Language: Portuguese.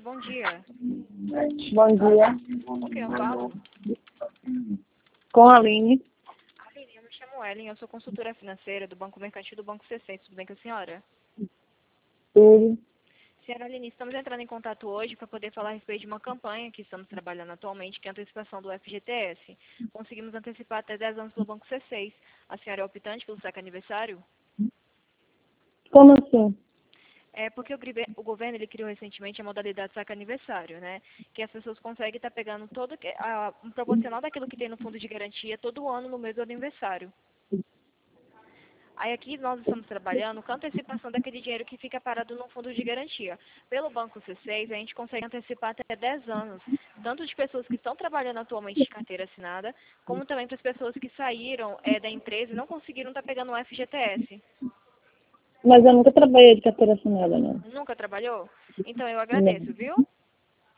bom dia. Bom dia. Com quem eu falo? Com a Aline. Aline, eu me chamo Ellen, eu sou consultora financeira do Banco Mercantil do Banco C6. Tudo bem com a senhora? Tudo. Senhora Aline, estamos entrando em contato hoje para poder falar a respeito de uma campanha que estamos trabalhando atualmente, que é a antecipação do FGTS. Conseguimos antecipar até 10 anos pelo Banco C6. A senhora é optante pelo saque aniversário? Como assim? É porque o governo ele criou recentemente a modalidade saque aniversário, né? Que as pessoas conseguem estar pegando um proporcional daquilo que tem no fundo de garantia todo ano no mês do aniversário. Aí aqui nós estamos trabalhando com a antecipação daquele dinheiro que fica parado no fundo de garantia. Pelo Banco C6, a gente consegue antecipar até 10 anos, tanto de pessoas que estão trabalhando atualmente de carteira assinada, como também para as pessoas que saíram da empresa e não conseguiram estar pegando o FGTS. Mas eu nunca trabalhei de carteira assinada, não. Nunca trabalhou? Então eu Não. agradeço, viu?